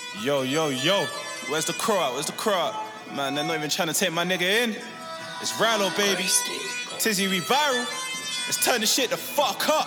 Yo, where's the crew at? Man, they're not even trying to take my nigga in. It's Rallo, baby. Tizzy, we viral. Let's turn this shit the fuck up.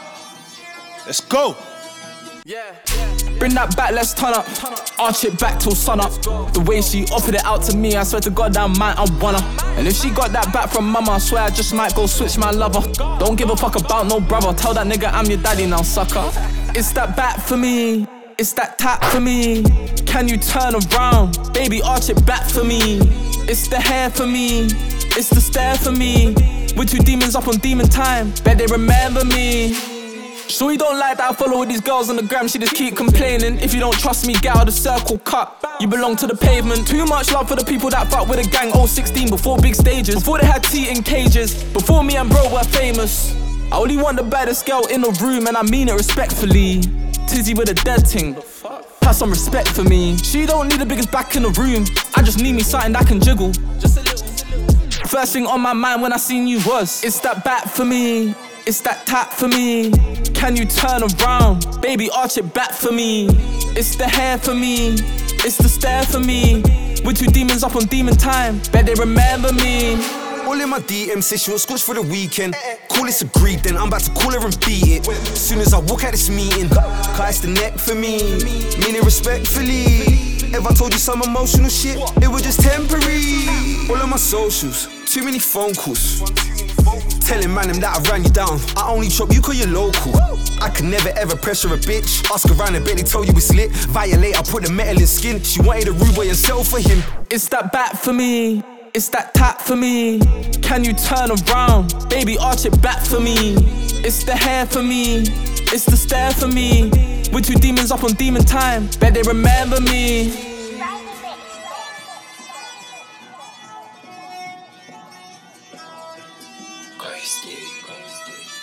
Let's go. Yeah. Bring that back, let's turn up. Arch it back till sun up. The way she offered it out to me, I swear to God that man, I wanna. And if she got that back from mama, I swear I just might go switch my lover. Don't give a fuck about no brother. Tell that nigga I'm your daddy now, sucker. It's that back for me. It's that tap for me. Can you turn around? Baby, arch it back for me. It's the hair for me. It's the stare for me. We're two demons up on demon time. Bet they remember me. Sure you don't like that I follow with these girls on the gram. She just keep complaining. If you don't trust me, get out of the circle, cut. You belong to the pavement. Too much love for the people that fuck with a gang. 016 before big stages. Before they had tea in cages. Before me and bro were famous. I only want the baddest girl in the room, and I mean it respectfully. Tizzy with a dead ting. Have some respect for me. She don't need the biggest back in the room. I just need me something that can jiggle. Just a little. First thing on my mind when I seen you was, it's that back for me. It's that tap for me. Can you turn around? Baby, arch it back for me. It's the hair for me. It's the stare for me. We're two demons up on demon time. Bet they remember me. All in my DM, say she was scotch for the weekend. Call this agreed, then I'm about to call her and beat it. Soon as I walk out this meeting, cause it's the neck for me. Mean it respectfully. If I told you some emotional shit, it was just temporary. All on my socials, too many phone calls. Telling man them that I ran you down. I only chop you cause you're local. I could never ever pressure a bitch. Ask around and bet they told you it's lit. Violate, I put the metal in skin. She wanted a rude boy and sell for him. It's that back for me. It's that tap for me. Can you turn around? Baby, arch it back for me. It's the hair for me. It's the stare for me. We're two demons up on demon time. Bet they remember me. Ghosty.